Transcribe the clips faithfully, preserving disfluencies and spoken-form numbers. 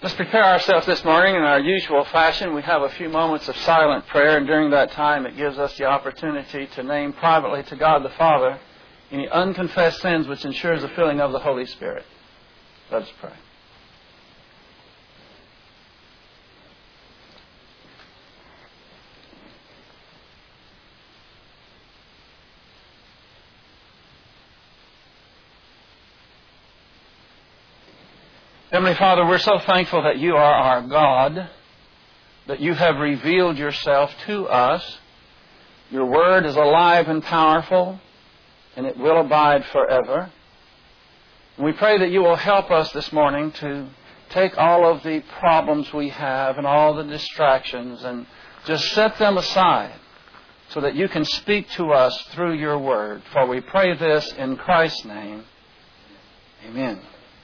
Let's prepare ourselves this morning in our usual fashion. We have a few moments of silent prayer, and during that time it gives us the opportunity to name privately to God the Father any unconfessed sins which ensures the filling of the Holy Spirit. Let us pray. Heavenly Father, we're so thankful that you are our God, that you have revealed yourself to us. Your word is alive and powerful, and it will abide forever. And we pray that you will help us this morning to take all of the problems we have and all the distractions and just set them aside so that you can speak to us through your word. For we pray this in Christ's name. Amen.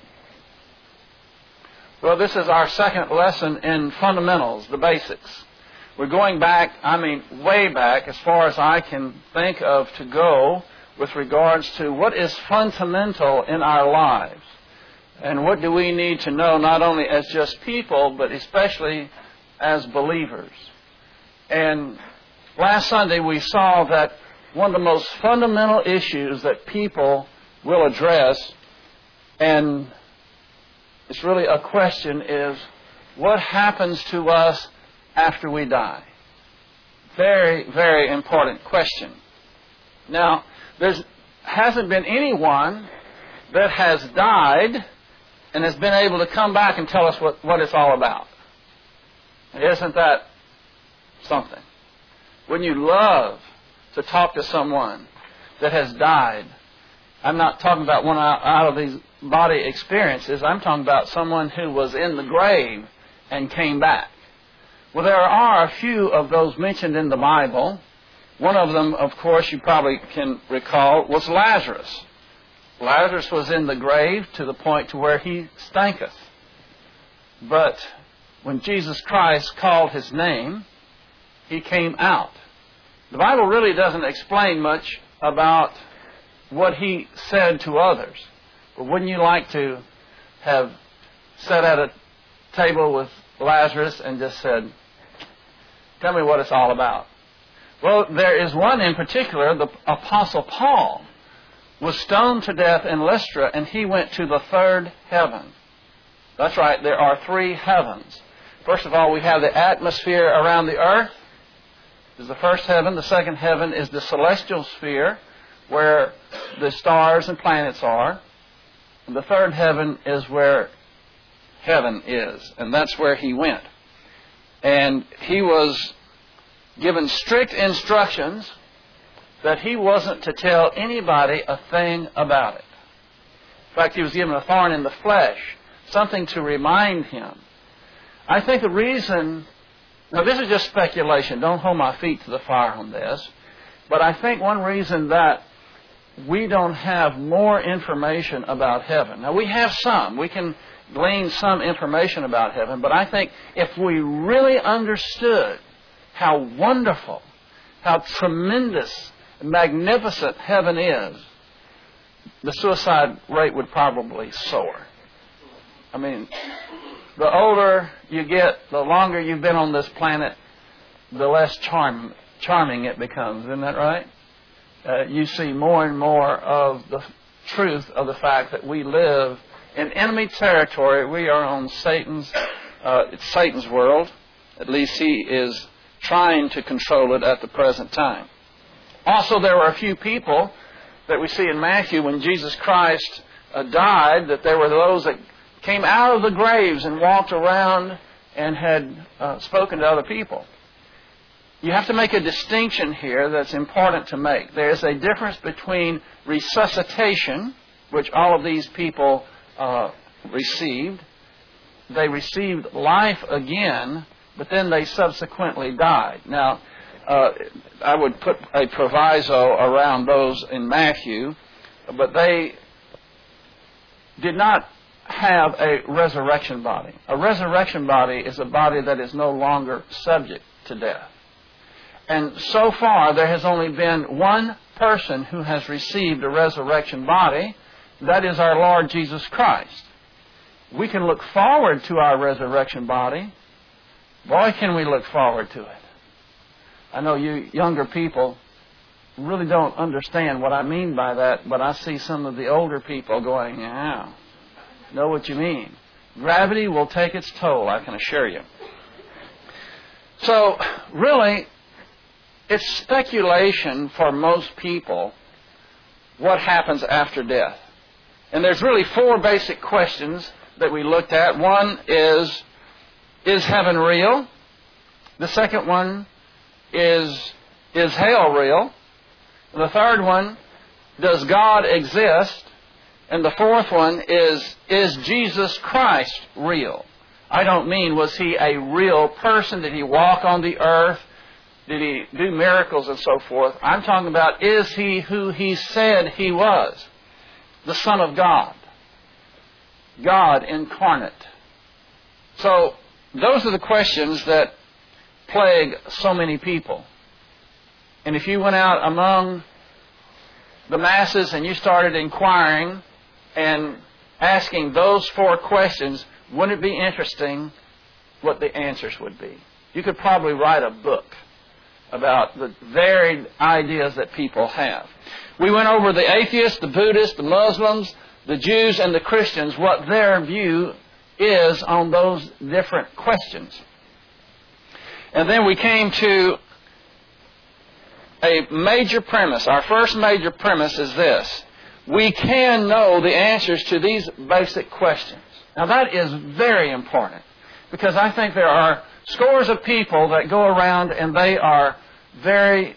Well, this is our second lesson in fundamentals, the basics. We're going back, I mean, way back, as far as I can think of to go with regards to what is fundamental in our lives. And what do we need to know, not only as just people, but especially as believers. And last Sunday we saw that one of the most fundamental issues that people will address, and it's really a question, is what happens to us after we die? Very, very important question. Now, there hasn't been anyone that has died and has been able to come back and tell us what, what it's all about. Isn't that something? Wouldn't you love to talk to someone that has died? I'm not talking about one out of these body experiences. I'm talking about someone who was in the grave and came back. Well, there are a few of those mentioned in the Bible. One of them, of course, you probably can recall, was Lazarus. Lazarus was in the grave to the point to where he stinketh. But when Jesus Christ called his name, he came out. The Bible really doesn't explain much about what he said to others. But wouldn't you like to have sat at a table with Lazarus and just said, tell me what it's all about? Well, there is one in particular, the Apostle Paul was stoned to death in Lystra, and he went to the third heaven. That's right, there are three heavens. First of all, we have the atmosphere around the earth. This is the first heaven. The second heaven is the celestial sphere, where the stars and planets are. And the third heaven is where heaven is. And that's where he went. And he was given strict instructions that he wasn't to tell anybody a thing about it. In fact, he was given a thorn in the flesh, something to remind him. I think the reason, now this is just speculation, don't hold my feet to the fire on this, but I think one reason that we don't have more information about heaven. Now, we have some. We can glean some information about heaven, but I think if we really understood how wonderful, how tremendous, magnificent heaven is, the suicide rate would probably soar. I mean, the older you get, the longer you've been on this planet, the less charm, charming it becomes. Isn't that right? Uh, you see more and more of the truth of the fact that we live in enemy territory. We are on Satan's, uh, it's Satan's world. At least he is trying to control it at the present time. Also, there were a few people that we see in Matthew when Jesus Christ uh, died, that there were those that came out of the graves and walked around and had uh, spoken to other people. You have to make a distinction here that's important to make. There is a difference between resuscitation, which all of these people uh, received. They received life again, but then they subsequently died. Now, uh, I would put a proviso around those in Matthew, but they did not have a resurrection body. A resurrection body is a body that is no longer subject to death. And so far, there has only been one person who has received a resurrection body. That is our Lord Jesus Christ. We can look forward to our resurrection body. Boy, can we look forward to it. I know you younger people really don't understand what I mean by that, but I see some of the older people going, yeah, know what you mean. Gravity will take its toll, I can assure you. So, really, it's speculation for most people what happens after death. And there's really four basic questions that we looked at. One is, is heaven real? The second one is, is hell real? The third one, does God exist? And the fourth one is, is Jesus Christ real? I don't mean, was He a real person? Did He walk on the earth? Did He do miracles and so forth? I'm talking about, is He who He said He was? The Son of God. God incarnate. So, those are the questions that plague so many people. And if you went out among the masses and you started inquiring and asking those four questions, wouldn't it be interesting what the answers would be? You could probably write a book about the varied ideas that people have. We went over the atheists, the Buddhists, the Muslims, the Jews, and the Christians, what their view is on those different questions. And then we came to a major premise. Our first major premise is this. We can know the answers to these basic questions. Now that is very important, because I think there are scores of people that go around and they are very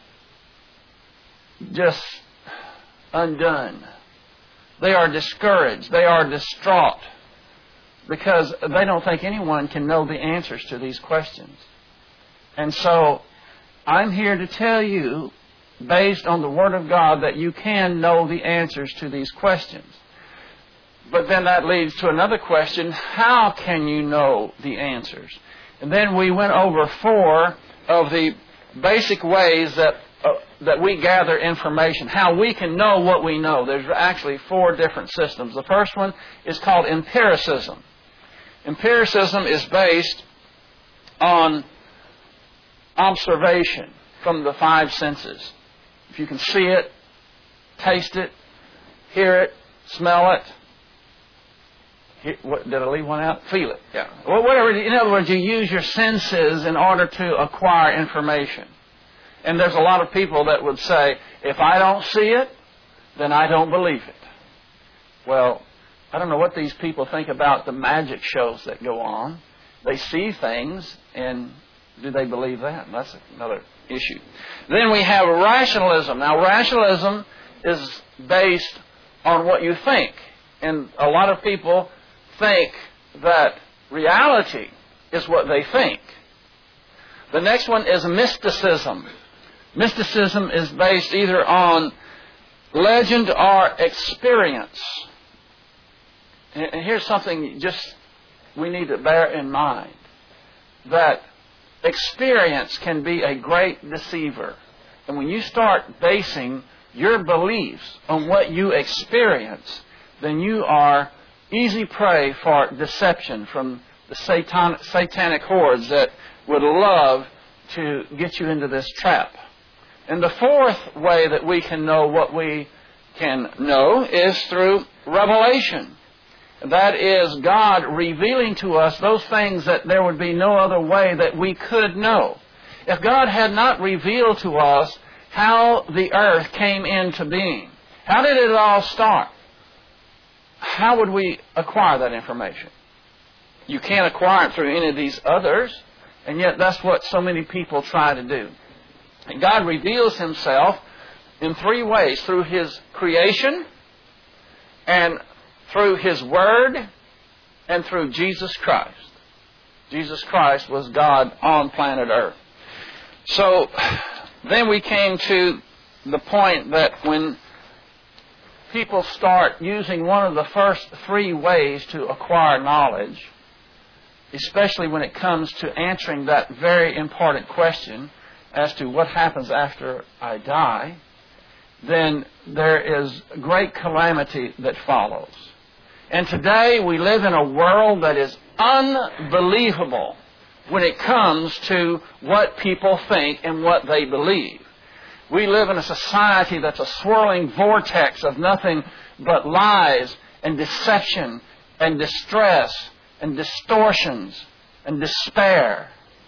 just undone. They are discouraged. They are distraught because they don't think anyone can know the answers to these questions. And so I'm here to tell you, based on the Word of God, that you can know the answers to these questions. But then that leads to another question. How can you know the answers? And then we went over four of the basic ways that uh, that we gather information, how we can know what we know. There's actually four different systems. The first one is called empiricism. Empiricism is based on observation from the five senses. If you can see it, taste it, hear it, smell it. He, what, did I leave one out? Feel it. Yeah. Well, whatever. In other words, you use your senses in order to acquire information. And there's a lot of people that would say, if I don't see it, then I don't believe it. Well, I don't know what these people think about the magic shows that go on. They see things, and do they believe that? That's another issue. Then we have rationalism. Now, rationalism is based on what you think. And a lot of people think that reality is what they think. The next one is mysticism. Mysticism is based either on legend or experience. And here's something just we need to bear in mind. That experience can be a great deceiver. And when you start basing your beliefs on what you experience, then you are easy prey for deception from the satan- satanic hordes that would love to get you into this trap. And the fourth way that we can know what we can know is through revelation. That is God revealing to us those things that there would be no other way that we could know. If God had not revealed to us how the earth came into being, how did it all start? How would we acquire that information? You can't acquire it through any of these others, and yet that's what so many people try to do. And God reveals Himself in three ways: through His creation, and through His Word, and through Jesus Christ. Jesus Christ was God on planet Earth. So then we came to the point that when people start using one of the first three ways to acquire knowledge, especially when it comes to answering that very important question as to what happens after I die, then there is great calamity that follows. And today we live in a world that is unbelievable when it comes to what people think and what they believe. We live in a society that's a swirling vortex of nothing but lies and deception and distress and distortions and despair.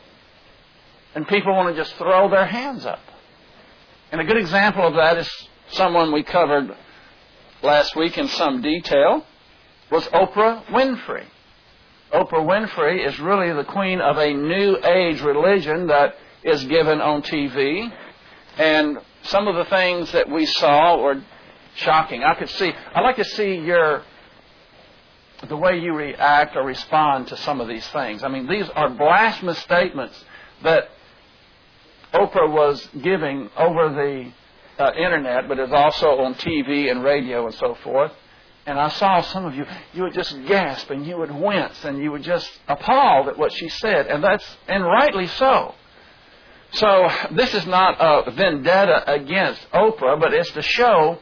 And people want to just throw their hands up. And a good example of that is someone we covered last week in some detail, was Oprah Winfrey. Oprah Winfrey is really the queen of a new age religion that is given on T V. And some of the things that we saw were shocking. I could see, I'd like to see your, the way you react or respond to some of these things. I mean, these are blasphemous statements that Oprah was giving over the uh, internet, but it's also on T V and radio and so forth. And I saw some of you, you would just gasp and you would wince and you would just appalled at what she said. And that's, and rightly so. So this is not a vendetta against Oprah, but it's to show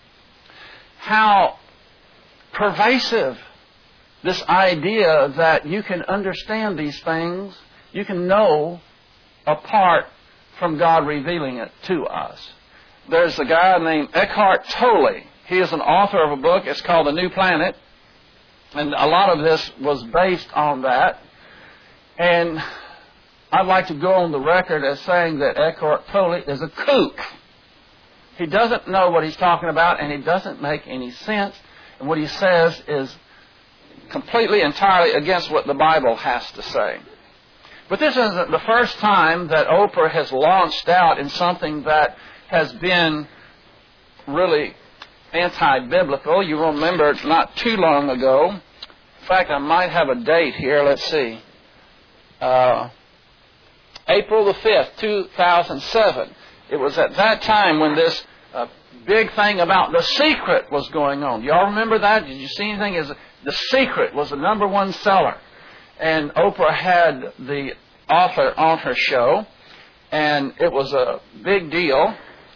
how pervasive this idea that you can understand these things, you can know apart from God revealing it to us. There's a guy named Eckhart Tolle. He is an author of a book. It's called The New Planet. And a lot of this was based on that. And I'd like to go on the record as saying that Eckhart Tolle is a kook. He doesn't know what he's talking about, and he doesn't make any sense. And what he says is completely, entirely against what the Bible has to say. But this isn't the first time that Oprah has launched out in something that has been really anti-biblical. You remember not too long ago. In fact, I might have a date here. Let's see. Uh, April the fifth, two thousand seven. It was at that time when this uh, big thing about The Secret was going on. Do y'all remember that? Did you see anything? Is The Secret was the number one seller. And Oprah had the author on her show. And it was a big deal.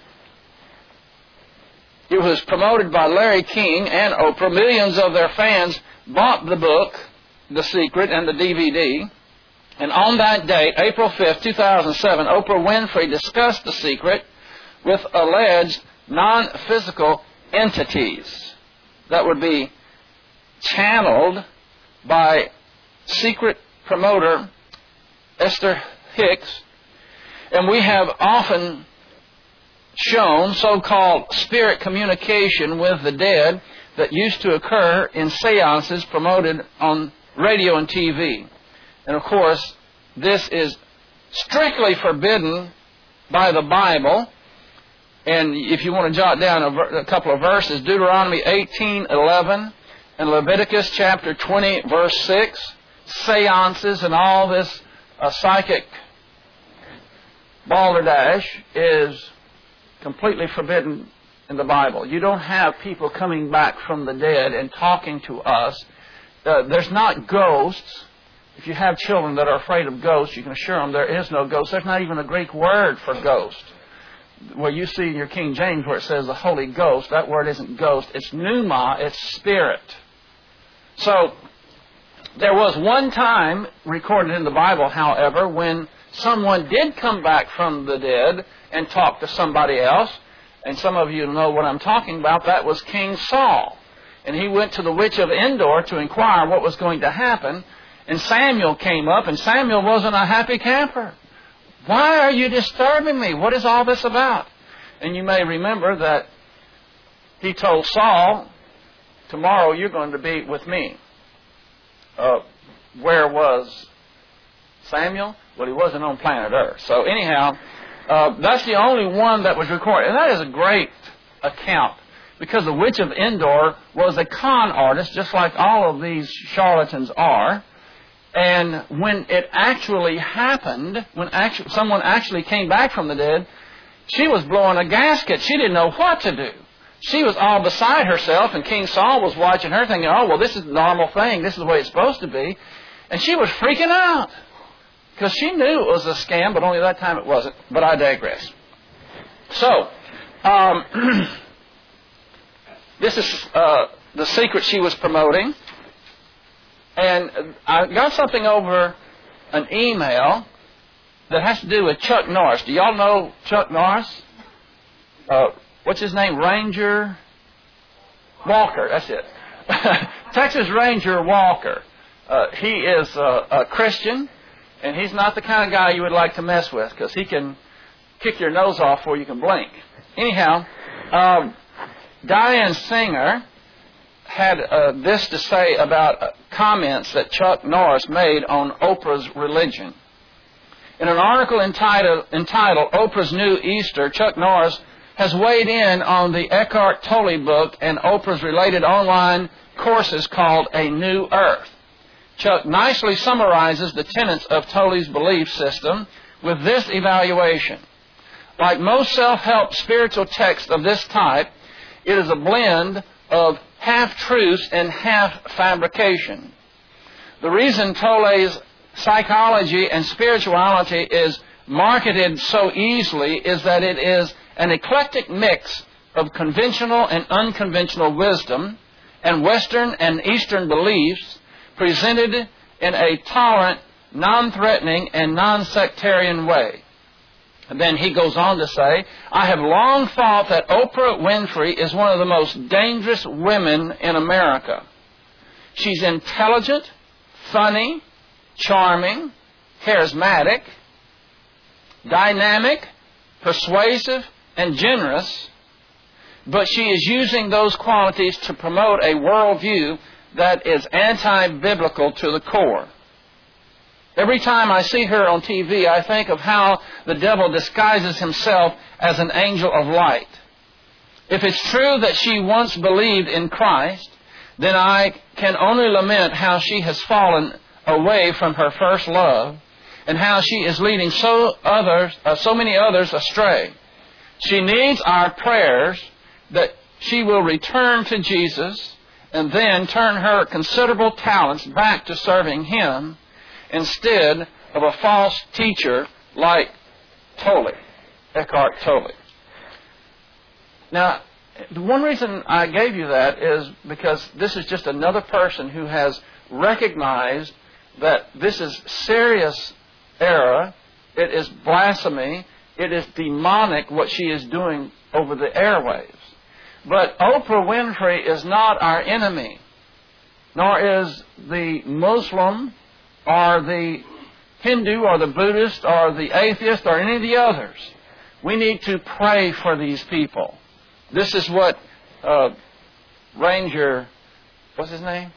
It was promoted by Larry King and Oprah. Millions of their fans bought the book, The Secret, and the D V D. And on that date, April fifth, two thousand seven, Oprah Winfrey discussed The Secret with alleged non-physical entities that would be channeled by secret promoter Esther Hicks. And we have often shown so-called spirit communication with the dead that used to occur in seances promoted on radio and T V. And of course, this is strictly forbidden by the Bible. And if you want to jot down a, ver- a couple of verses, Deuteronomy eighteen eleven and Leviticus chapter twenty, verse six, seances and all this uh, psychic balderdash is completely forbidden in the Bible. You don't have people coming back from the dead and talking to us. Uh, there's not ghosts. If you have children that are afraid of ghosts, you can assure them there is no ghost. There's not even a Greek word for ghost. Where you see in your King James where it says the Holy Ghost, that word isn't ghost. It's pneuma, it's spirit. So, there was one time recorded in the Bible, however, when someone did come back from the dead and talk to somebody else. And some of you know what I'm talking about. That was King Saul. And he went to the witch of Endor to inquire what was going to happen. And Samuel came up, and Samuel wasn't a happy camper. Why are you disturbing me? What is all this about? And you may remember that he told Saul, tomorrow you're going to be with me. Uh, where was Samuel? Well, he wasn't on planet Earth. So anyhow, uh, that's the only one that was recorded. And that is a great account. Because the witch of Endor was a con artist, just like all of these charlatans are. And when it actually happened, when actu- someone actually came back from the dead, she was blowing a gasket. She didn't know what to do. She was all beside herself, and King Saul was watching her thinking, oh, well, this is the normal thing. This is the way it's supposed to be. And she was freaking out because she knew it was a scam, but only that time it wasn't. But I digress. So, um, this is uh, the secret she was promoting. And I got something over an email that has to do with Chuck Norris. Do y'all know Chuck Norris? Uh, what's his name? Ranger Walker. That's it. Texas Ranger Walker. Uh, he is a, a Christian, and he's not the kind of guy you would like to mess with because he can kick your nose off before you can blink. Anyhow, um, Diane Singer had uh, this to say about uh, comments that Chuck Norris made on Oprah's religion. In an article entitled, entitled Oprah's New Easter, Chuck Norris has weighed in on the Eckhart Tolle book and Oprah's related online courses called A New Earth. Chuck nicely summarizes the tenets of Tolle's belief system with this evaluation. Like most self-help spiritual texts of this type, it is a blend of half-truths and half-fabrication. The reason Tolle's psychology and spirituality is marketed so easily is that it is an eclectic mix of conventional and unconventional wisdom and Western and Eastern beliefs presented in a tolerant, non-threatening, and non-sectarian way. And then he goes on to say, I have long thought that Oprah Winfrey is one of the most dangerous women in America. She's intelligent, funny, charming, charismatic, dynamic, persuasive, and generous, but she is using those qualities to promote a worldview that is anti-biblical to the core. Every time I see her on T V, I think of how the devil disguises himself as an angel of light. If it's true that she once believed in Christ, then I can only lament how she has fallen away from her first love and how she is leading so others, uh, so many others astray. She needs our prayers that she will return to Jesus and then turn her considerable talents back to serving Him instead of a false teacher like Tolle, Eckhart Tolle. Now, the one reason I gave you that is because this is just another person who has recognized that this is serious error, it is blasphemy, it is demonic what she is doing over the airwaves. But Oprah Winfrey is not our enemy, nor is the Muslim or the Hindu or the Buddhist or the atheist or any of the others. We need to pray for these people. This is what uh, Ranger, what's his name?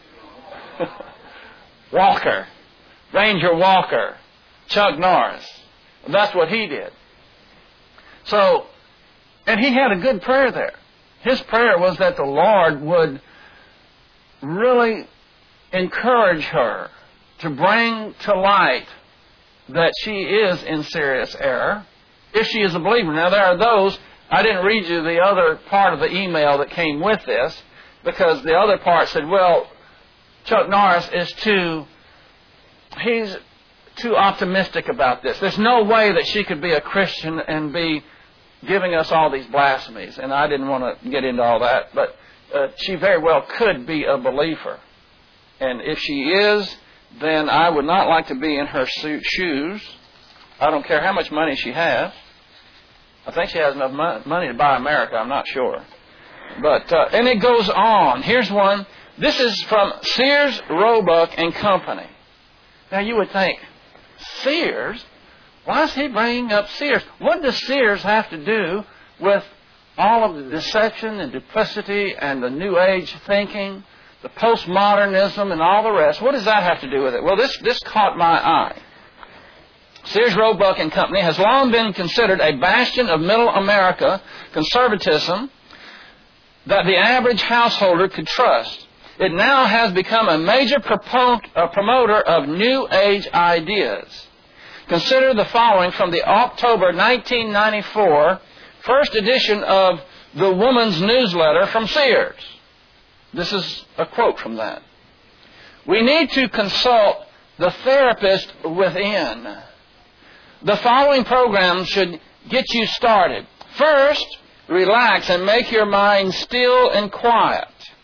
Walker. Ranger Walker. Chuck Norris. That's what he did. So, and he had a good prayer there. His prayer was that the Lord would really encourage her to bring to light that she is in serious error if she is a believer. Now, there are those, I didn't read you the other part of the email that came with this, because the other part said, well, Chuck Norris is too, he's too optimistic about this. There's no way that she could be a Christian and be giving us all these blasphemies. And I didn't want to get into all that, but uh, she very well could be a believer. And if she is, then I would not like to be in her shoes. I don't care how much money she has. I think she has enough mo- money to buy America. I'm not sure. But, uh, and it goes on. Here's one. This is from Sears, Roebuck and Company. Now you would think, Sears? Why is he bringing up Sears? What does Sears have to do with all of the deception and duplicity and the New Age thinking, the postmodernism and all the rest? What does that have to do with it? Well, this, this caught my eye. Sears, Roebuck and Company has long been considered a bastion of middle America conservatism that the average householder could trust. It now has become a major propon- a promoter of New Age ideas. Consider the following from the October nineteen ninety-four first edition of the Woman's Newsletter from Sears. This is a quote from that. We need to consult the therapist within. The following program should get you started. First, relax and make your mind still and quiet.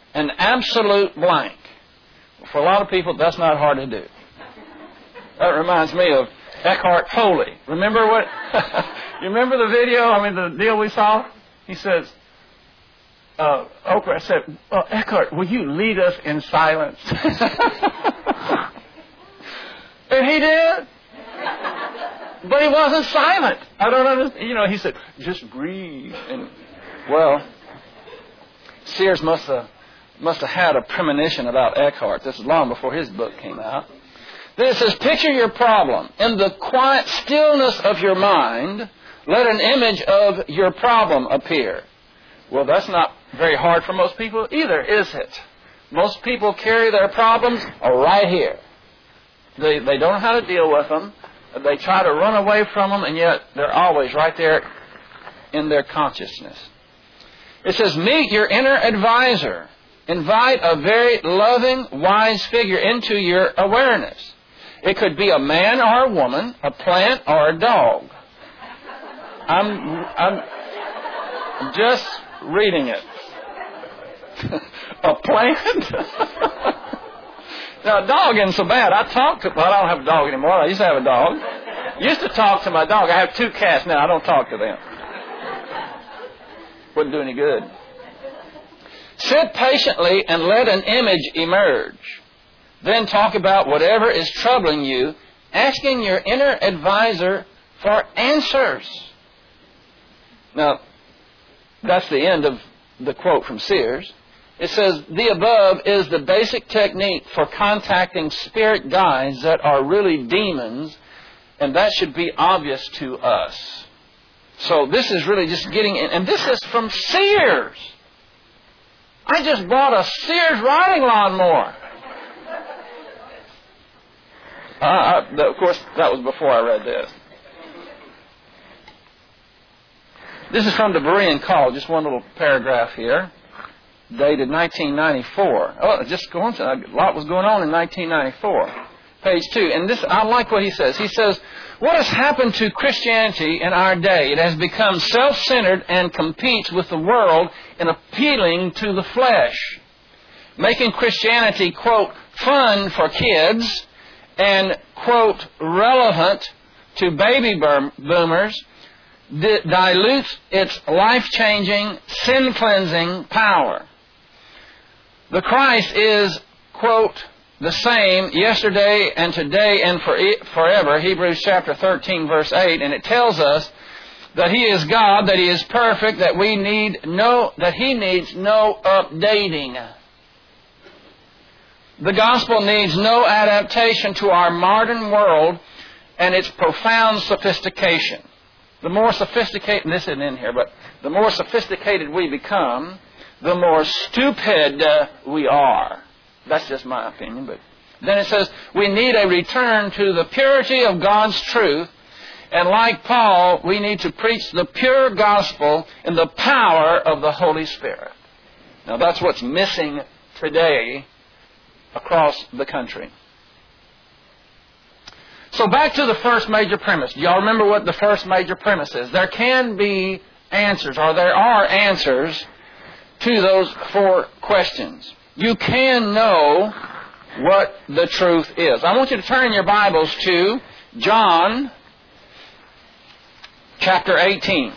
An absolute blank. For a lot of people, that's not hard to do. That reminds me of Eckhart Tolle. Remember what? You remember the video? I mean, the deal we saw? He says, uh, Oprah said, well, Eckhart, will you lead us in silence? And he did. But he wasn't silent. I don't understand. You know, he said, just breathe. And, well, Sears must have, must have had a premonition about Eckhart. This is long before his book came out. Then it says, picture your problem. In the quiet stillness of your mind, let an image of your problem appear. Well, that's not very hard for most people either, is it? Most people carry their problems right here. They, they don't know how to deal with them. They try to run away from them, and yet they're always right there in their consciousness. It says, meet your inner advisor. Invite a very loving, wise figure into your awareness. It could be a man or a woman, a plant or a dog. I'm, I'm just reading it. A plant? Now, a dog isn't so bad. I talk to, well, I don't have a dog anymore. I used to have a dog. I used to talk to my dog. I have two cats now. I don't talk to them. Wouldn't do any good. Sit patiently and let an image emerge. Then talk about whatever is troubling you, asking your inner advisor for answers. Now, that's the end of the quote from Sears. It says, the above is the basic technique for contacting spirit guides that are really demons, and that should be obvious to us. So this is really just getting in, and this is from Sears. I just bought a Sears riding lawnmower. Uh, I, of course, that was before I read this. This is from the Berean Call, just one little paragraph here, dated nineteen ninety-four. Oh, just going to, a lot was going on in nineteen ninety-four. Page two. And this, I like what he says. He says, what has happened to Christianity in our day? It has become self-centered and competes with the world in appealing to the flesh, making Christianity, quote, fun for kids and, quote, relevant to baby boomers, di- dilutes its life-changing, sin-cleansing power. The Christ is, quote, the same yesterday and today and for forever, Hebrews chapter thirteen, verse eight, and it tells us that He is God, that He is perfect, that we need no, that He needs no updating. The gospel needs no adaptation to our modern world and its profound sophistication. The more sophisticated, and this isn't in here, but the more sophisticated we become, the more stupid uh, we are. That's just my opinion. But then it says, we need a return to the purity of God's truth. And like Paul, we need to preach the pure gospel in the power of the Holy Spirit. Now that's what's missing today across the country. So back to the first major premise. Do y'all remember what the first major premise is? There can be answers, or there are answers to those four questions. You can know what the truth is. I want you to turn your Bibles to John chapter eighteen.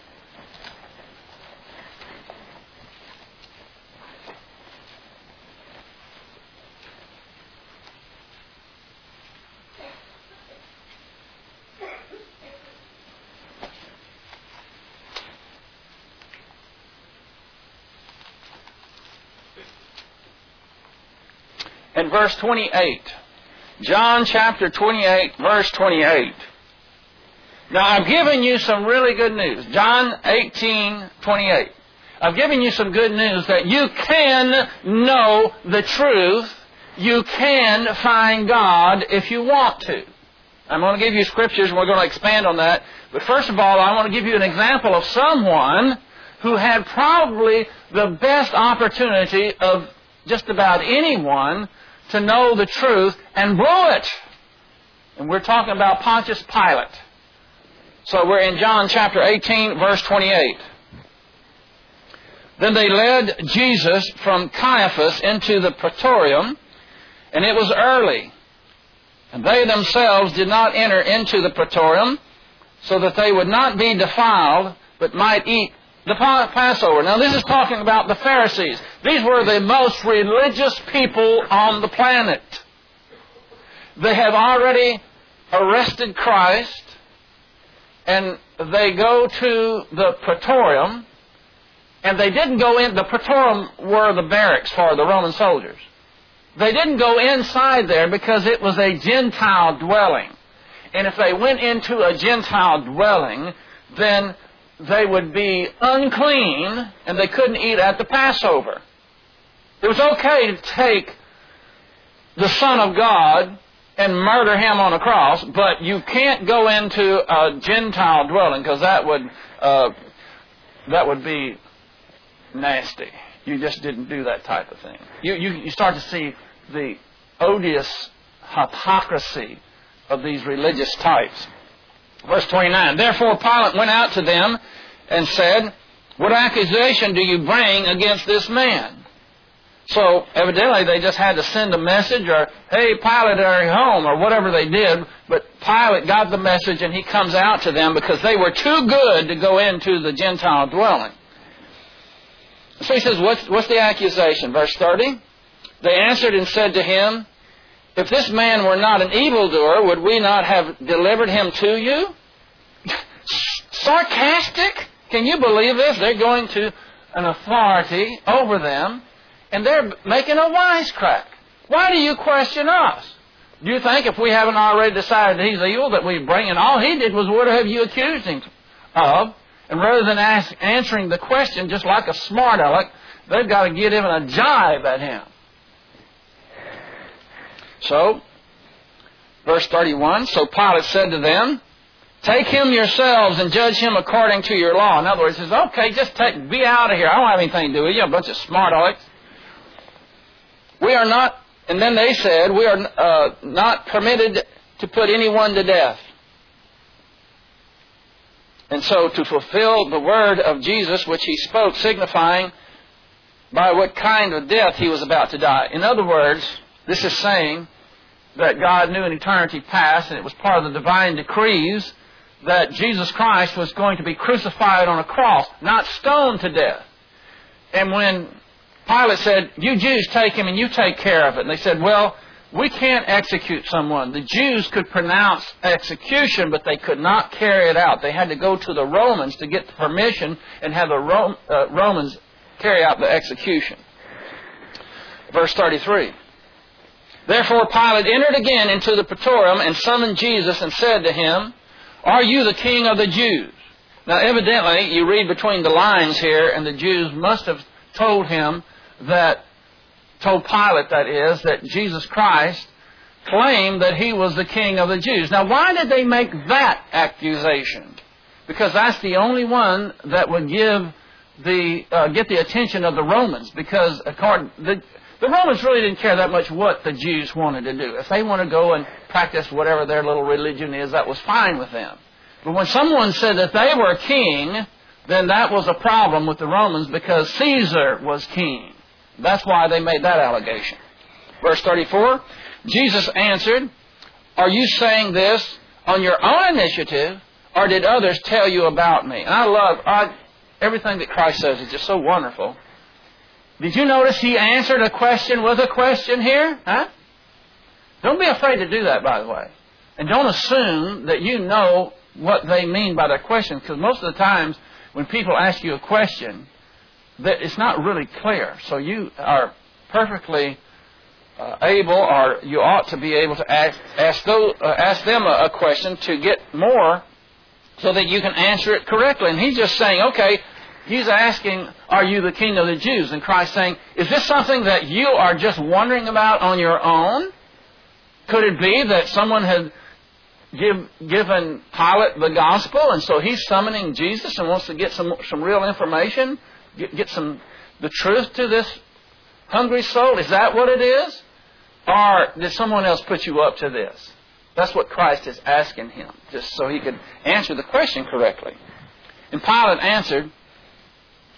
And verse twenty-eight. John chapter twenty-eight, verse twenty-eight. Now, I've given you some really good news. John eighteen, twenty-eight. I've given you some good news that you can know the truth. You can find God if you want to. I'm going to give you scriptures and we're going to expand on that. But first of all, I want to give you an example of someone who had probably the best opportunity of just about anyone to know the truth and blew it. And we're talking about Pontius Pilate. So we're in John chapter eighteen, verse twenty-eight. Then they led Jesus from Caiaphas into the praetorium, and it was early. And they themselves did not enter into the praetorium, so that they would not be defiled, but might eat the Passover. Now this is talking about the Pharisees. These were the most religious people on the planet. They have already arrested Christ, and they go to the praetorium, and they didn't go in. The praetorium were the barracks for the Roman soldiers. They didn't go inside there because it was a Gentile dwelling. And if they went into a Gentile dwelling, then they would be unclean and they couldn't eat at the Passover. It was okay to take the Son of God and murder Him on a cross, but you can't go into a Gentile dwelling because that would uh, that would be nasty. You just didn't do that type of thing. You, you, you start to see the odious hypocrisy of these religious types. Verse twenty-nine, Therefore Pilate went out to them and said, What accusation do you bring against this man? So evidently they just had to send a message, or, hey, Pilate, are you home, or whatever they did. But Pilate got the message and he comes out to them because they were too good to go into the Gentile dwelling. So he says, what's, what's the accusation? Verse thirty, They answered and said to him, If this man were not an evildoer, would we not have delivered him to you? Sarcastic? Can you believe this? They're going to an authority over them, and they're making a wisecrack. Why do you question us? Do you think if we haven't already decided that he's evil, that we bring in? All he did was, what have you accused him of? And rather than ask, answering the question just like a smart aleck, they've got to get even a jibe at him. So, verse thirty-one, So Pilate said to them, Take him yourselves and judge him according to your law. In other words, he says, okay, just take, be out of here. I don't have anything to do with you, a bunch of smart alecks. We are not, and then they said, we are uh, not permitted to put anyone to death. And so to fulfill the word of Jesus which he spoke, signifying by what kind of death he was about to die. In other words, this is saying that God knew in eternity past, and it was part of the divine decrees, that Jesus Christ was going to be crucified on a cross, not stoned to death. And when Pilate said, You Jews take him and you take care of it. And they said, well, we can't execute someone. The Jews could pronounce execution, but they could not carry it out. They had to go to the Romans to get the permission and have the Ro- uh, Romans carry out the execution. Verse thirty-three. Therefore Pilate entered again into the praetorium and summoned Jesus and said to him, Are you the king of the Jews? Now evidently, you read between the lines here, and the Jews must have told him that, told Pilate that is, that Jesus Christ claimed that he was the king of the Jews. Now why did they make that accusation? Because that's the only one that would give the, uh, get the attention of the Romans, because according, the, The Romans really didn't care that much what the Jews wanted to do. If they want to go and practice whatever their little religion is, that was fine with them. But when someone said that they were king, then that was a problem with the Romans, because Caesar was king. That's why they made that allegation. Verse thirty-four, Jesus answered, Are you saying this on your own initiative, or did others tell you about me? And I love, I, everything that Christ says is just so wonderful. Did you notice he answered a question with a question here? Huh? Don't be afraid to do that, by the way. And don't assume that you know what they mean by their question, because most of the times when people ask you a question, that it's not really clear. So you are perfectly uh, able, or you ought to be able to ask ask, those, uh, ask them a, a question to get more so that you can answer it correctly. And he's just saying, okay, he's asking, are you the king of the Jews? And Christ saying, is this something that you are just wondering about on your own? Could it be that someone had give, given Pilate the gospel, and so he's summoning Jesus and wants to get some some real information, get, get some the truth to this hungry soul? Is that what it is? Or did someone else put you up to this? That's what Christ is asking him, just so he could answer the question correctly. And Pilate answered,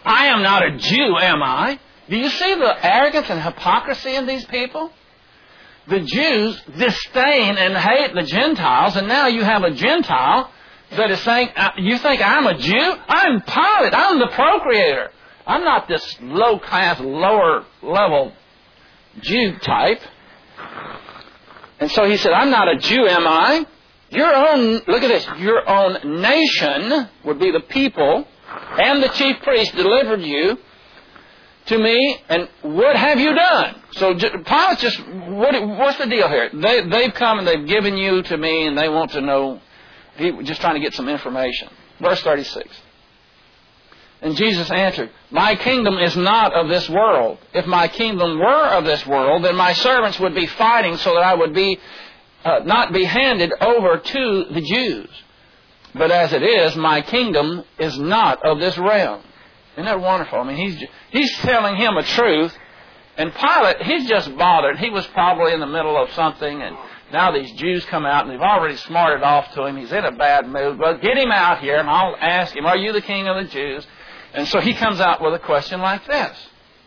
I am not a Jew, am I? Do you see the arrogance and hypocrisy in these people? The Jews disdain and hate the Gentiles, and now you have a Gentile that is saying, you think I'm a Jew? I'm Pilate. I'm the procreator. I'm not this low-class, lower-level Jew type. And so he said, I'm not a Jew, am I? Your own, look at this, your own nation would be the people, and the chief priest delivered you to me, and what have you done? So Pilate just, what, what's the deal here? They, they've come and they've given you to me, and they want to know, he just trying to get some information. Verse thirty-six. And Jesus answered, my kingdom is not of this world. If my kingdom were of this world, then my servants would be fighting so that I would be uh, not be handed over to the Jews. But as it is, my kingdom is not of this realm. Isn't that wonderful? I mean, he's he's telling him a truth, and Pilate, he's just bothered. He was probably in the middle of something, and now these Jews come out, and they've already smarted off to him. He's in a bad mood. Well, get him out here, and I'll ask him, are you the king of the Jews? And so he comes out with a question like this.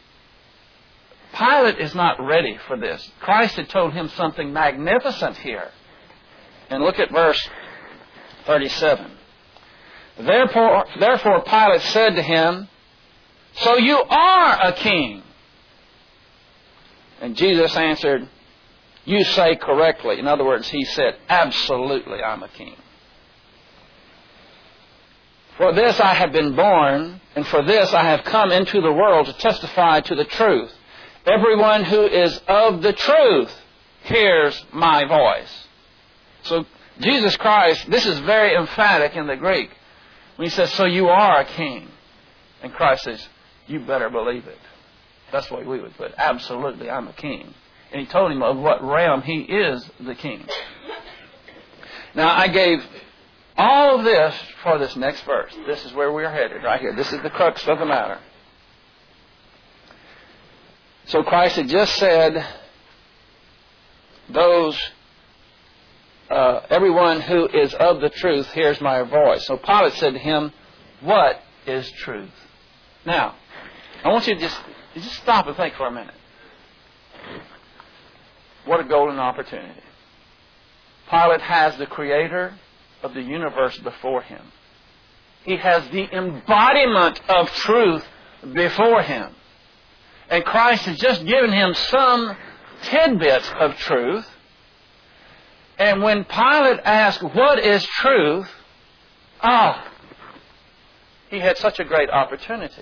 Pilate is not ready for this. Christ had told him something magnificent here. And look at verse thirty-seven. Therefore, therefore Pilate said to him, so you are a king. And Jesus answered, you say correctly. In other words, he said, absolutely, I'm a king. For this I have been born, and for this I have come into the world to testify to the truth. Everyone who is of the truth hears my voice. So Jesus Christ, this is very emphatic in the Greek. When he says, so you are a king. And Christ says, you better believe it. That's the way we would put it. Absolutely, I'm a king. And he told him of what realm he is the king. Now, I gave all of this for this next verse. This is where we're headed, right here. This is the crux of the matter. So Christ had just said, those, uh, everyone who is of the truth hears my voice. So Pilate said to him, what is truth? Now, I want you to just, just stop and think for a minute. What a golden opportunity. Pilate has the Creator of the universe before him. He has the embodiment of truth before him. And Christ has just given him some tidbits of truth. And when Pilate asked, what is truth? Ah, he had such a great opportunity.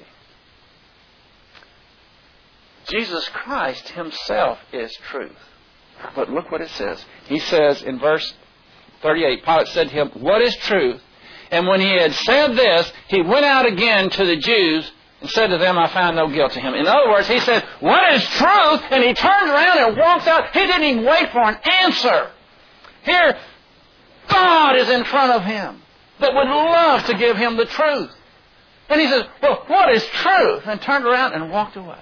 Jesus Christ himself is truth. But look what it says. He says in verse thirty-eight, Pilate said to him, what is truth? And when he had said this, he went out again to the Jews and said to them, I found no guilt to him. In other words, he said, what is truth? And he turns around and walks out. He didn't even wait for an answer. Here, God is in front of him that would love to give him the truth. And he says, well, what is truth? And turned around and walked away.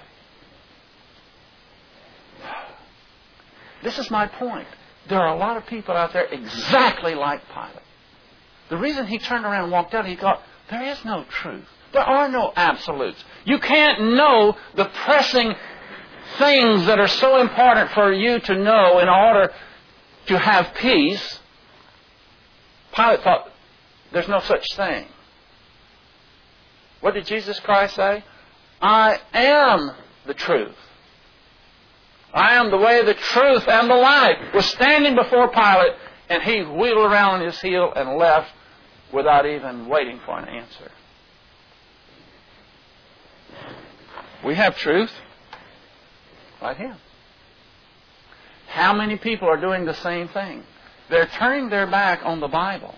This is my point. There are a lot of people out there exactly like Pilate. The reason he turned around and walked out, he thought, there is no truth. There are no absolutes. You can't know the pressing things that are so important for you to know in order to have peace. Pilate thought, there's no such thing. What did Jesus Christ say? I am the truth. I am the way, the truth, and the life. Was standing before Pilate, and he wheeled around on his heel and left without even waiting for an answer. We have truth right here. How many people are doing the same thing? They're turning their back on the Bible.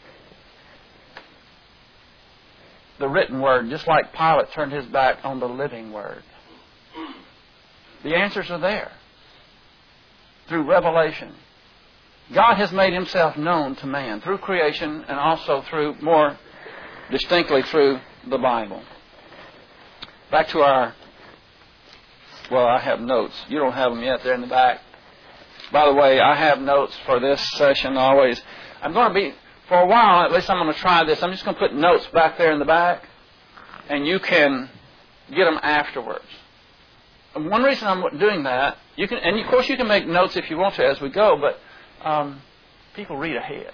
The written word, just like Pilate turned his back on the living word. The answers are there. Through revelation. God has made himself known to man through creation and also through, more distinctly, through the Bible. Back to our, well, I have notes. You don't have them yet. They're in the back. By the way, I have notes for this session always. I'm going to be, for a while, at least I'm going to try this. I'm just going to put notes back there in the back. And you can get them afterwards. And one reason I'm doing that, you can, and of course you can make notes if you want to as we go, but um, people read ahead.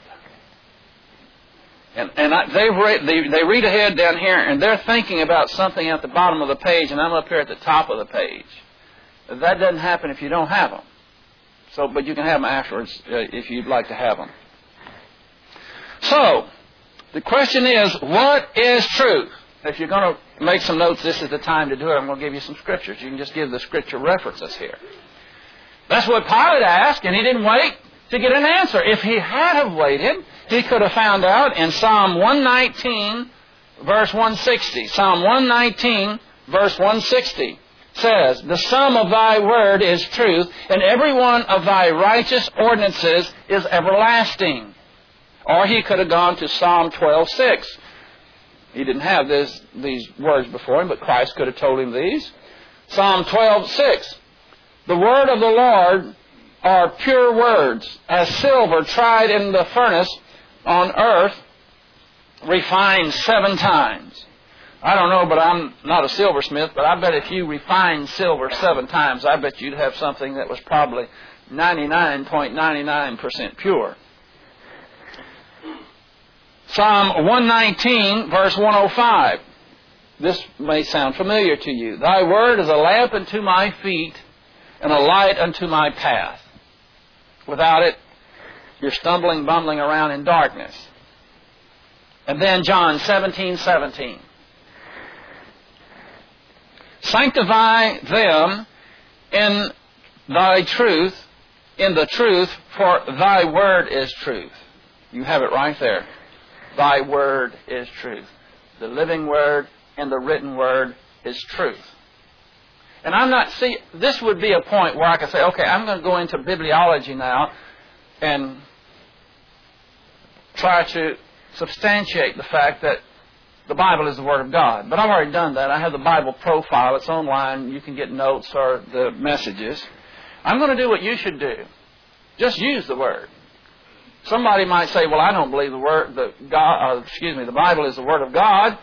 And, and I, they, read, they, they read ahead down here, and they're thinking about something at the bottom of the page, and I'm up here at the top of the page. That doesn't happen if you don't have them. So, but you can have them afterwards uh, if you'd like to have them. So, the question is, what is truth? If you're going to make some notes, this is the time to do it. I'm going to give you some scriptures. You can just give the scripture references here. That's what Pilate asked, and he didn't wait to get an answer. If he had have waited, he could have found out in Psalm one nineteen, verse one sixty. Psalm one nineteen, verse one sixty says, "The sum of thy word is truth, and every one of thy righteous ordinances is everlasting." Or he could have gone to Psalm twelve six. He didn't have this, these words before him, but Christ could have told him these. Psalm twelve six. "The word of the Lord are pure words, as silver tried in the furnace on earth, refined seven times." I don't know, but I'm not a silversmith, but I bet if you refine silver seven times, I bet you'd have something that was probably ninety-nine point nine nine percent pure. Psalm one nineteen, verse one oh five. This may sound familiar to you. "Thy word is a lamp unto my feet and a light unto my path." Without it, you're stumbling, bumbling around in darkness. And then John seventeen seventeen. "Sanctify them in thy truth, in the truth, for thy word is truth." You have it right there. Thy word is truth. The living word and the written word is truth. And I'm not, see, this would be a point where I could say, okay, I'm going to go into bibliology now and try to substantiate the fact that the Bible is the Word of God. But I've already done that. I have the Bible profile. It's online. You can get notes or the messages. I'm going to do what you should do. Just use the Word. Somebody might say, well, I don't believe the Word, the God, uh, excuse me, the Bible is the Word of God.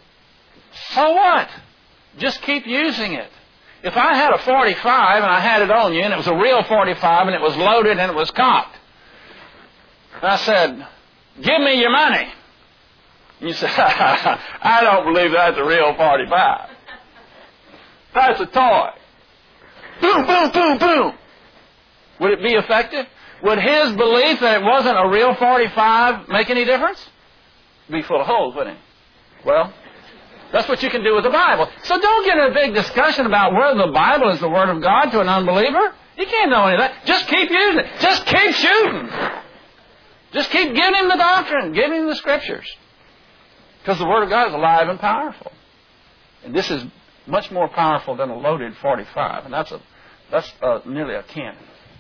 So what? Just keep using it. If I had a forty-five and I had it on you and it was a real forty-five and it was loaded and it was cocked, and I said, "Give me your money." You say, "I don't believe that's a real forty-five. That's a toy." Boom, boom, boom, boom. Would it be effective? Would his belief that it wasn't a real forty-five make any difference? It'd be full of holes, wouldn't it? Well, that's what you can do with the Bible. So don't get in a big discussion about whether the Bible is the Word of God to an unbeliever. You can't know any of that. Just keep using it. Just keep shooting. Just keep giving him the doctrine. Give him the Scriptures. Because the Word of God is alive and powerful. And this is much more powerful than a loaded forty-five. And that's a that's uh, nearly a cannon.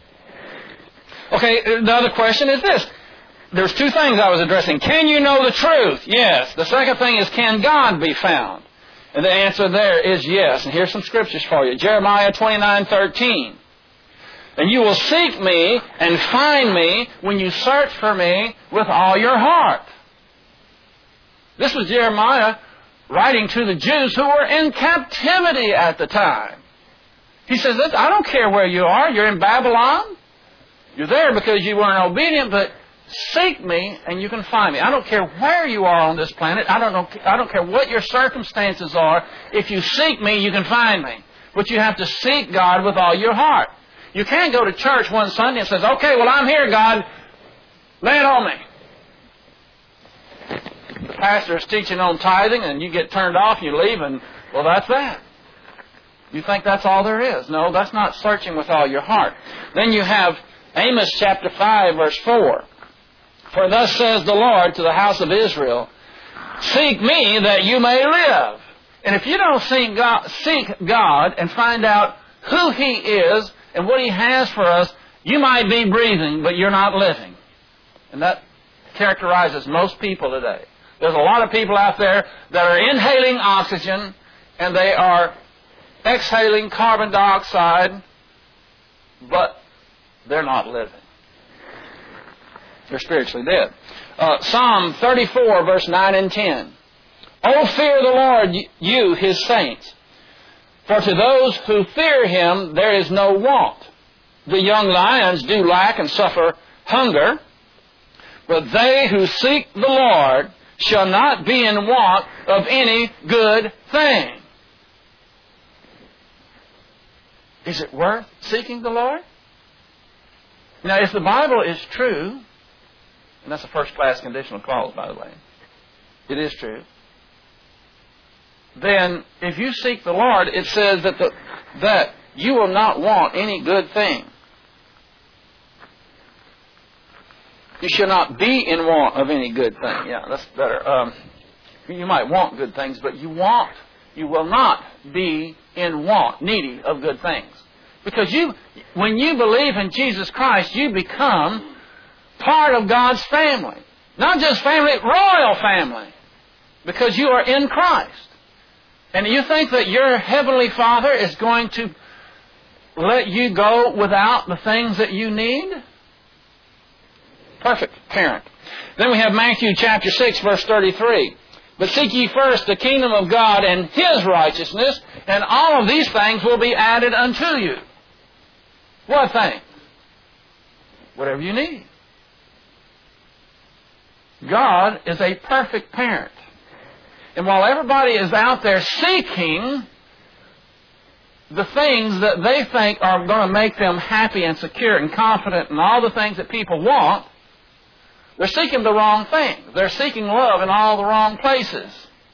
Okay, the other question is this. There's two things I was addressing. Can you know the truth? Yes. The second thing is, can God be found? And the answer there is yes. And here's some scriptures for you. Jeremiah twenty-nine thirteen. "And you will seek me and find me when you search for me with all your heart." This was Jeremiah writing to the Jews who were in captivity at the time. He says, "I don't care where you are. You're in Babylon. You're there because you weren't obedient, but seek me and you can find me." I don't care where you are on this planet. I don't know. I don't care what your circumstances are. If you seek me, you can find me. But you have to seek God with all your heart. You can't go to church one Sunday and say, "Okay, well, I'm here, God. Lay it on me." The pastor is teaching on tithing and you get turned off and you leave and, well, that's that. You think that's all there is. No, that's not searching with all your heart. Then you have Amos chapter five, verse four. "For thus says the Lord to the house of Israel, seek me that you may live." And if you don't seek God, seek God and find out who He is and what He has for us, you might be breathing, but you're not living. And that characterizes most people today. There's a lot of people out there that are inhaling oxygen and they are exhaling carbon dioxide, but they're not living. They're spiritually dead. Uh, Psalm thirty-four, verse nine and ten. "O fear the Lord, you, His saints, For to those who fear Him there is no want. The young lions do lack and suffer hunger, but they who seek the Lord shall not be in want of any good thing. Is it worth seeking the Lord? Now, if the Bible is true, and that's a first-class conditional clause, by the way, it is true, then if you seek the Lord, it says that the, that you will not want any good thing. You shall not be in want of any good thing. Yeah, that's better. Um, you might want good things, but you want, you will not be in want, needy of good things. Because you, when you believe in Jesus Christ, you become part of God's family. Not just family, royal family. Because you are in Christ. And you think that your Heavenly Father is going to let you go without the things that you need? Perfect parent. Then we have Matthew chapter six, verse thirty-three. But seek ye first the kingdom of God and His righteousness, and all of these things will be added unto you. What things? Whatever you need. God is a perfect parent. And while everybody is out there seeking the things that they think are going to make them happy and secure and confident and all the things that people want, they're seeking the wrong thing. They're seeking love in all the wrong places.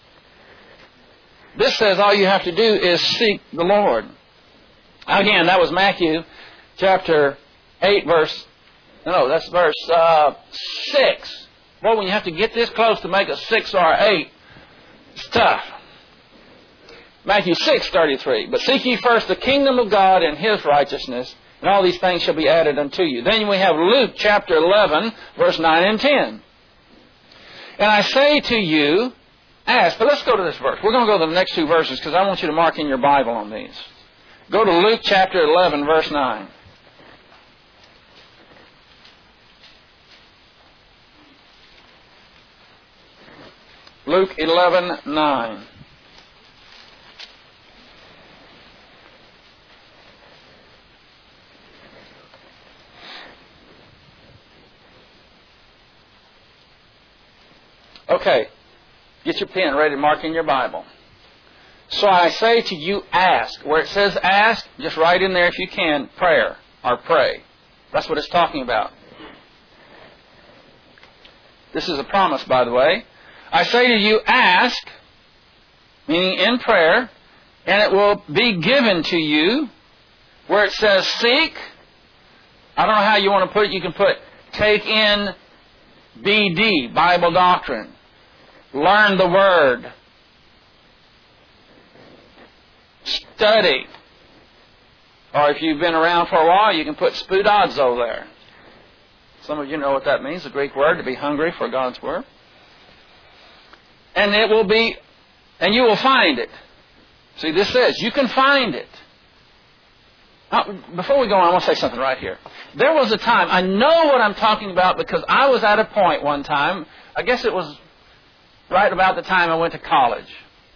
This says all you have to do is seek the Lord. Again, that was Matthew chapter eight, verse, no, that's verse uh, six. Well, when you have to get this close to make a six or eight, it's tough. Matthew six, thirty-three. But seek ye first the kingdom of God and His righteousness, and all these things shall be added unto you. Then we have Luke chapter eleven, verse nine and ten. And I say to you, ask. But let's go to this verse. We're going to go to the next two verses because I want you to mark in your Bible on these. Go to Luke chapter eleven, verse nine. Luke eleven, nine. Okay, get your pen ready to mark in your Bible. So I say to you, ask. Where it says ask, just write in there if you can, prayer or pray. That's what it's talking about. This is a promise, by the way. I say to you, ask, meaning in prayer, and it will be given to you. Where it says seek, I don't know how you want to put it. You can put take in B D, Bible doctrine. Learn the Word. Study. Or if you've been around for a while, you can put spoudazo there. Some of you know what that means, the Greek word, to be hungry for God's Word. And it will be, and you will find it. See, this says, you can find it. Now, before we go on, I want to say something right here. There was a time, I know what I'm talking about because I was at a point one time, I guess it was right about the time I went to college.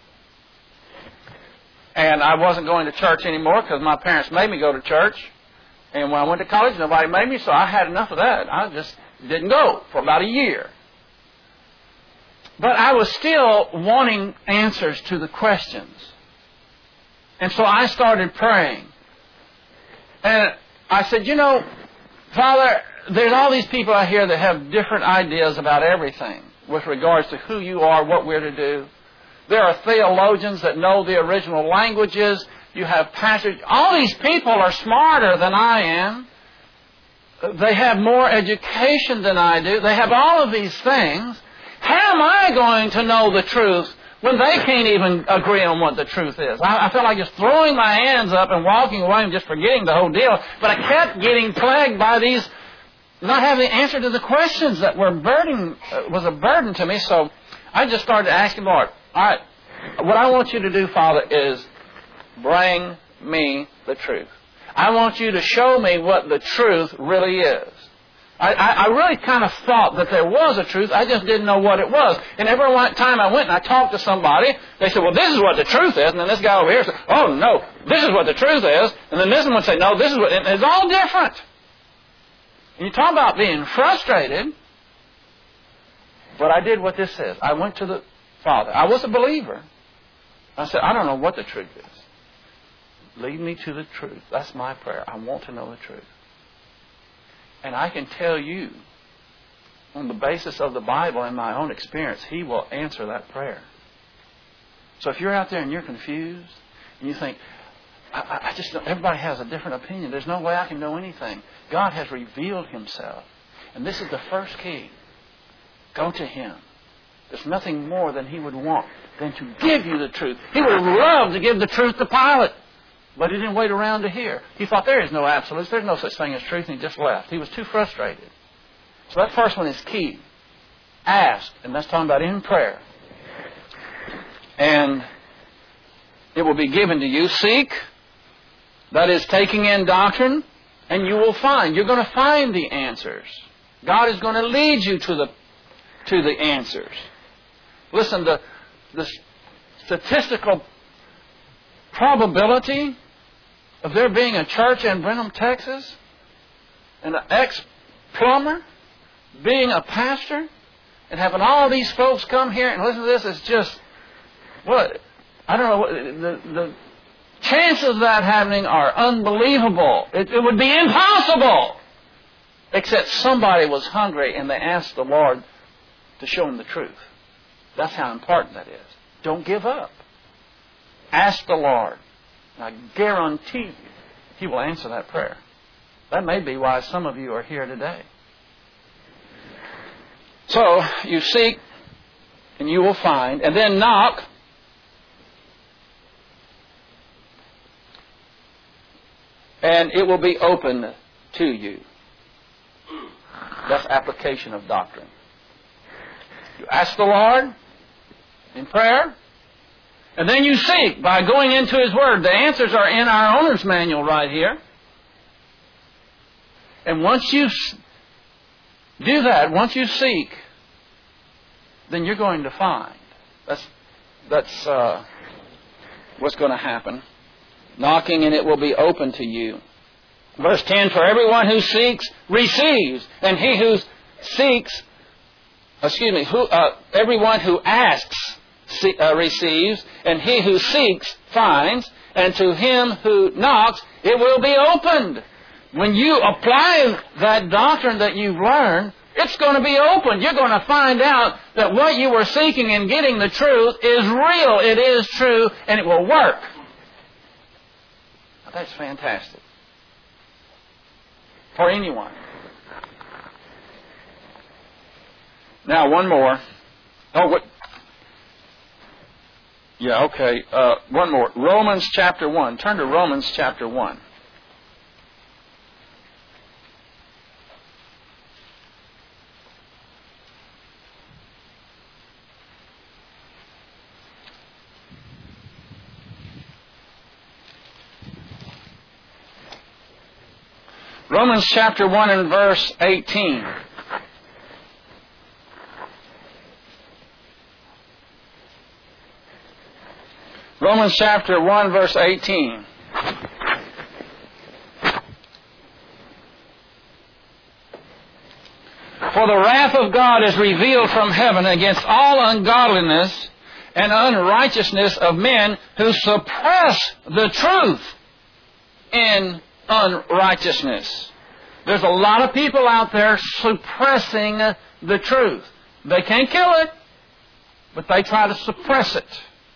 And I wasn't going to church anymore because my parents made me go to church. And when I went to college, nobody made me, so I had enough of that. I just didn't go for about a year. But I was still wanting answers to the questions. And so I started praying. And I said, you know, Father, there's all these people out here that have different ideas about everything with regards to who you are, what we're to do. There are theologians that know the original languages. You have pastors. All these people are smarter than I am. They have more education than I do. They have all of these things. How am I going to know the truth when they can't even agree on what the truth is? I, I felt like just throwing my hands up and walking away and just forgetting the whole deal. But I kept getting plagued by these, not having the answer to the questions that were burden, uh, was a burden to me. So I just started asking Lord, all right, what I want you to do, Father, is bring me the truth. I want you to show me what the truth really is. I, I, I really kind of thought that there was a truth. I just didn't know what it was. And every time I went and I talked to somebody, they said, well, this is what the truth is. And then this guy over here said, oh, no, this is what the truth is. And then this one would say, no, this is what... And it's all different. And you talk about being frustrated. But I did what this says. I went to the Father. I was a believer. I said, I don't know what the truth is. Lead me to the truth. That's my prayer. I want to know the truth. And I can tell you, on the basis of the Bible and my own experience, He will answer that prayer. So if you're out there and you're confused, and you think, I, I just don't, everybody has a different opinion. There's no way I can know anything. God has revealed Himself. And this is the first key. Go to Him. There's nothing more than He would want than to give you the truth. He would have loved to give the truth to Pilate. But He didn't wait around to hear. He thought there is no absolutes. There's no such thing as truth. And He just left. He was too frustrated. So that first one is key. Ask. And that's talking about in prayer. And it will be given to you. Seek. That is taking in doctrine. And you will find. You're going to find the answers. God is going to lead you to the to the answers. Listen, the, the statistical probability of there being a church in Brenham, Texas, and an ex-plumber being a pastor, and having all these folks come here and listen to this is just, what, I don't know, what, the, the chances of that happening are unbelievable. It, it would be impossible. Except somebody was hungry and they asked the Lord to show them the truth. That's how important that is. Don't give up. Ask the Lord. And I guarantee you, He will answer that prayer. That may be why some of you are here today. So, you seek, and you will find. And then knock. And it will be open to you. That's application of doctrine. You ask the Lord in prayer, and then you seek by going into His Word. The answers are in our owner's manual right here. And once you do that, once you seek, then you're going to find. That's, that's uh, what's going to happen. Knocking and it will be open to you. Verse ten, for everyone who seeks receives, and he who seeks Excuse me, who, uh, everyone who asks see, uh, receives, and he who seeks finds, and to him who knocks it will be opened. When you apply that doctrine that you've learned, it's going to be opened. You're going to find out that what you were seeking and getting the truth is real. It is true, and it will work. Now, that's fantastic. For anyone. Now, one more. Oh, what? Yeah, okay. Uh, one more. Romans chapter one. Turn to Romans chapter one. Romans chapter one and verse eighteen. Romans chapter one, verse eighteen. For the wrath of God is revealed from heaven against all ungodliness and unrighteousness of men who suppress the truth in unrighteousness. There's a lot of people out there suppressing the truth. They can't kill it, but they try to suppress it.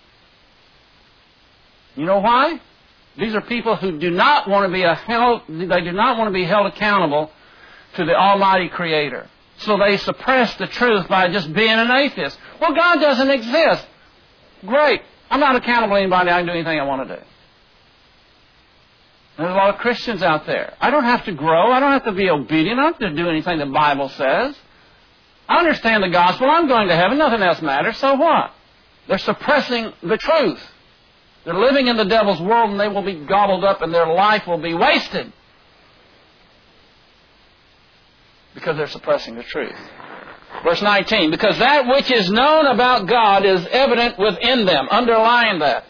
You know why? These are people who do not want to be a held, they do not want to be held accountable to the Almighty Creator. So they suppress the truth by just being an atheist. Well, God doesn't exist. Great. I'm not accountable to anybody. I can do anything I want to do. There's a lot of Christians out there. I don't have to grow. I don't have to be obedient. I don't have to do anything the Bible says. I understand the gospel. I'm going to heaven. Nothing else matters. So what? They're suppressing the truth. They're living in the devil's world, and they will be gobbled up, and their life will be wasted. because they're suppressing the truth. Verse nineteen, because that which is known about God is evident within them. Underline that.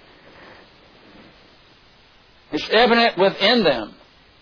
It's evident within them.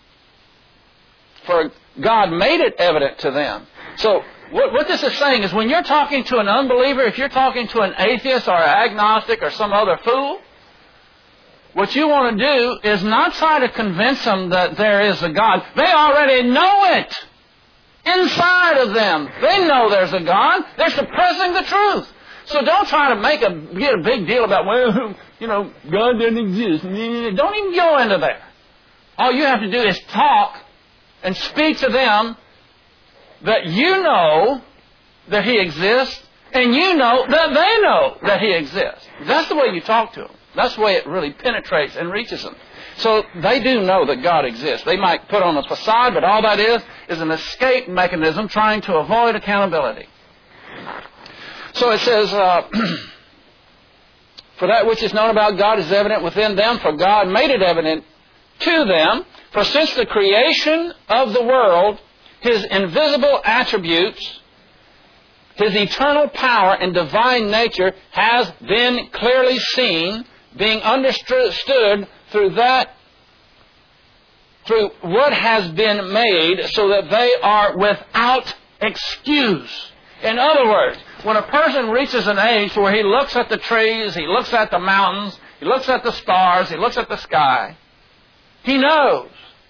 For God made it evident to them. So, what, what this is saying is when you're talking to an unbeliever, if you're talking to an atheist or an agnostic or some other fool, what you want to do is not try to convince them that there is a God. They already know it. Inside of them. They know there's a God. They're suppressing the truth. So don't try to make a, get a big deal about, well, you know, God doesn't exist. Don't even go into there. All you have to do is talk and speak to them that you know that He exists, and you know that they know that He exists. That's the way you talk to them. That's the way it really penetrates and reaches them. So they do know that God exists. They might put on a facade, but all that is is an escape mechanism trying to avoid accountability. So it says, uh, for that which is known about God is evident within them, for God made it evident to them. For since the creation of the world, His invisible attributes, His eternal power and divine nature has been clearly seen, being understood through that, through what has been made, so that they are without excuse. In other words, when a person reaches an age where he looks at the trees, he looks at the mountains, he looks at the stars, he looks at the sky, he knows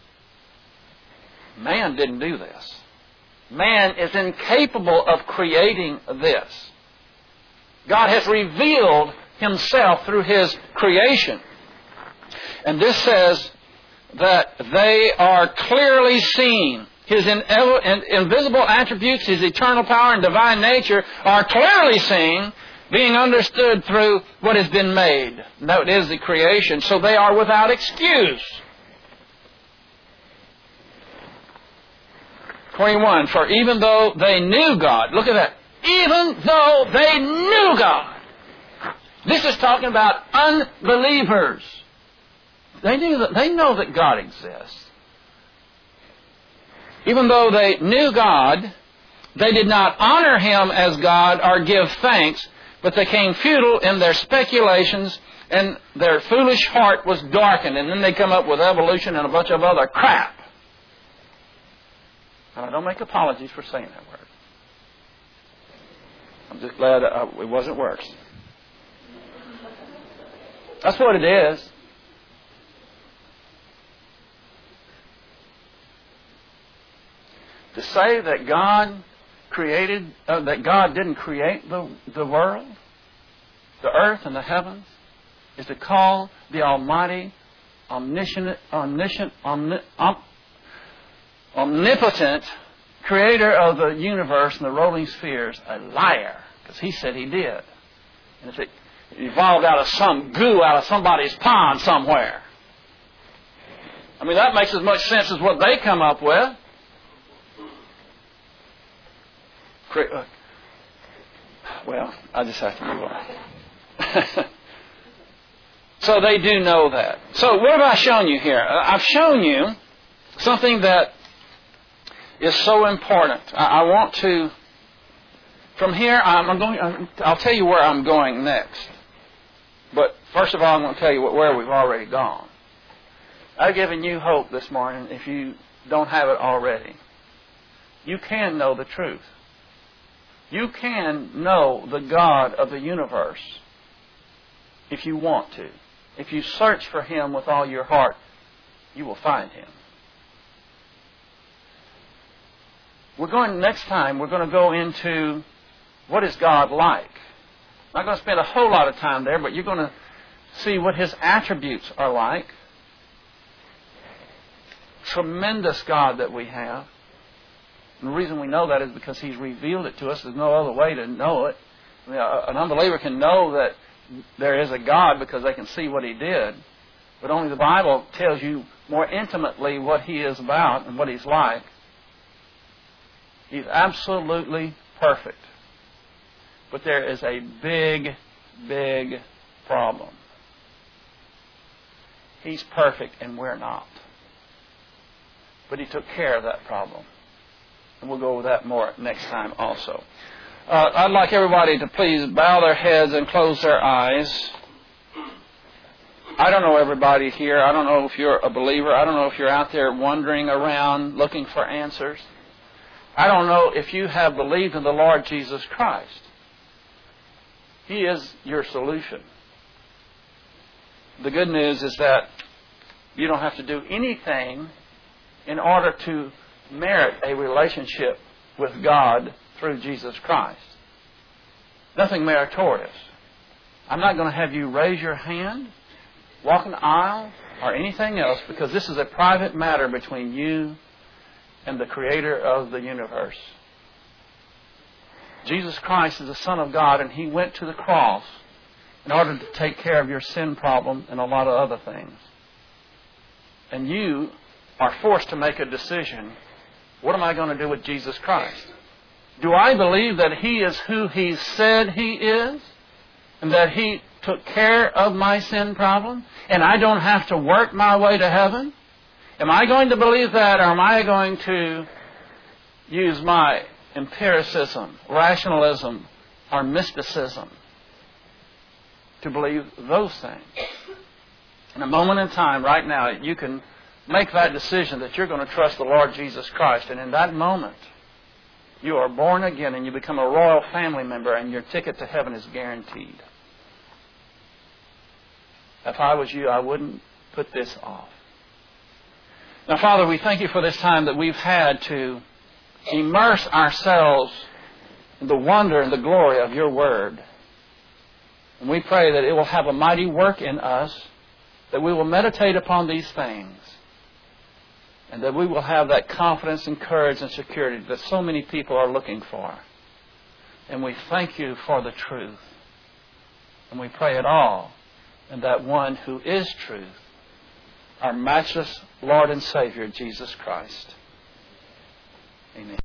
man didn't do this. Man is incapable of creating this. God has revealed Himself through His creation. And this says that they are clearly seen. His invisible attributes, His eternal power and divine nature are clearly seen, being understood through what has been made. That is the creation. So they are without excuse. twenty-one, for even though they knew God, look at that, even though they knew God. This is talking about unbelievers. They knew that, they know that God exists. Even though they knew God, they did not honor Him as God or give thanks, but they became futile in their speculations, and their foolish heart was darkened. And then they come up with evolution and a bunch of other crap. And I don't make apologies for saying that word. I'm just glad I, it wasn't worse. That's what it is. To say that God created, uh, that God didn't create the, the world, the earth and the heavens, is to call the Almighty, omniscient, omniscient, omni, om, omnipotent Creator of the universe and the rolling spheres a liar, because He said He did. And if it evolved out of some goo out of somebody's pond somewhere, I mean, that makes as much sense as what they come up with. Well, I just have to move on. So they do know that. So what have I shown you here? I've shown you something that is so important. I want to, from here, I'm going, I'll tell you where I'm going next. But first of all, I'm going to tell you where we've already gone. I've given you hope this morning if you don't have it already. You can know the truth. You can know the God of the universe if you want to. If you search for Him with all your heart, you will find Him. We're going, next time, we're going to go into what is God like. I'm not going to spend a whole lot of time there, but you're going to see what His attributes are like. Tremendous God that we have. And the reason we know that is because He's revealed it to us. There's no other way to know it. I mean, an unbeliever can know that there is a God because they can see what He did. But only the Bible tells you more intimately what He is about and what He's like. He's absolutely perfect. But there is a big, big problem. He's perfect and we're not. But He took care of that problem. And we'll go over that more next time also. Uh, I'd like everybody to please bow their heads and close their eyes. I don't know everybody here. I don't know if you're a believer. I don't know if you're out there wandering around looking for answers. I don't know if you have believed in the Lord Jesus Christ. He is your solution. The good news is that you don't have to do anything in order to merit a relationship with God through Jesus Christ. Nothing meritorious. I'm not going to have you raise your hand, walk an aisle, or anything else, because this is a private matter between you and the Creator of the universe. Jesus Christ is the Son of God, and He went to the cross in order to take care of your sin problem and a lot of other things. And you are forced to make a decision. What am I going to do with Jesus Christ? Do I believe that He is who He said He is? And that He took care of my sin problem? And I don't have to work my way to heaven? Am I going to believe that, or am I going to use my empiricism, rationalism, or mysticism to believe those things? In a moment in time, right now, you can make that decision that you're going to trust the Lord Jesus Christ. And in that moment, you are born again and you become a royal family member, and your ticket to heaven is guaranteed. If I was you, I wouldn't put this off. Now, Father, we thank You for this time that we've had to immerse ourselves in the wonder and the glory of Your Word. And we pray that it will have a mighty work in us, that we will meditate upon these things, and that we will have that confidence and courage and security that so many people are looking for. And we thank You for the truth. And we pray it all in that one who is truth, our matchless Lord and Savior, Jesus Christ. Amen.